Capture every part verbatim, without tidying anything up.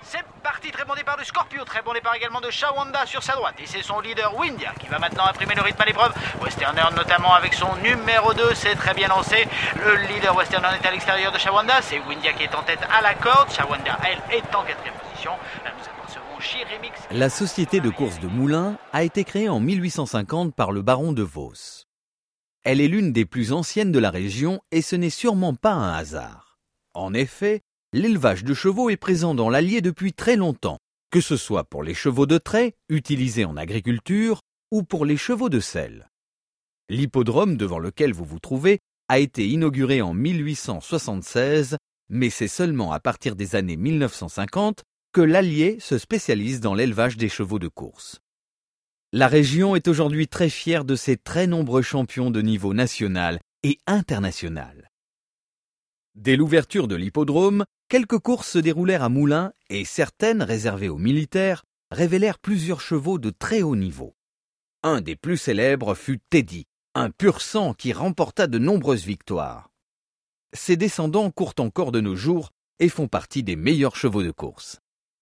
C'est parti, très bon départ de Scorpio, très bon départ également de Shawanda sur sa droite. Et c'est son leader Windia qui va maintenant imprimer le rythme à l'épreuve. Westerner notamment avec son numéro deux, c'est très bien lancé. Le leader Westerner est à l'extérieur de Shawanda, c'est Windia qui est en tête à la corde. Shawanda, elle, est en quatrième position. Là, nous apercevons Chiremix. La société de course de Moulins a été créée en mille huit cent cinquante par le baron de Vos. Elle est l'une des plus anciennes de la région et ce n'est sûrement pas un hasard. En effet, l'élevage de chevaux est présent dans l'Allier depuis très longtemps, que ce soit pour les chevaux de trait, utilisés en agriculture, ou pour les chevaux de selle. L'hippodrome devant lequel vous vous trouvez a été inauguré en mille huit cent soixante-seize, mais c'est seulement à partir des années mille neuf cent cinquante que l'Allier se spécialise dans l'élevage des chevaux de course. La région est aujourd'hui très fière de ses très nombreux champions de niveau national et international. Dès l'ouverture de l'hippodrome, quelques courses se déroulèrent à Moulins et certaines, réservées aux militaires, révélèrent plusieurs chevaux de très haut niveau. Un des plus célèbres fut Teddy, un pur sang qui remporta de nombreuses victoires. Ses descendants courent encore de nos jours et font partie des meilleurs chevaux de course.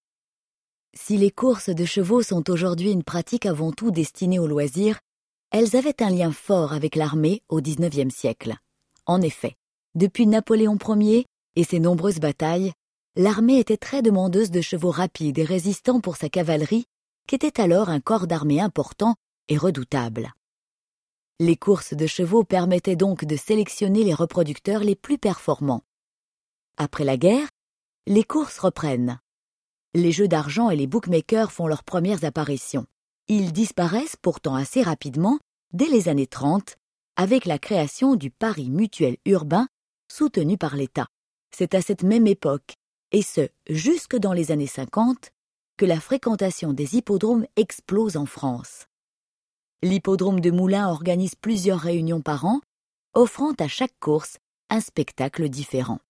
Si les courses de chevaux sont aujourd'hui une pratique avant tout destinée au loisir, elles avaient un lien fort avec l'armée au dix-neuvième siècle. En effet, depuis Napoléon Ier et ses nombreuses batailles, l'armée était très demandeuse de chevaux rapides et résistants pour sa cavalerie, qui était alors un corps d'armée important et redoutable. Les courses de chevaux permettaient donc de sélectionner les reproducteurs les plus performants. Après la guerre, les courses reprennent. Les jeux d'argent et les bookmakers font leurs premières apparitions. Ils disparaissent pourtant assez rapidement, dès les années trente, avec la création du pari mutuel urbain soutenu par l'État. C'est à cette même époque, et ce, jusque dans les années cinquante, que la fréquentation des hippodromes explose en France. L'hippodrome de Moulins organise plusieurs réunions par an, offrant à chaque course un spectacle différent.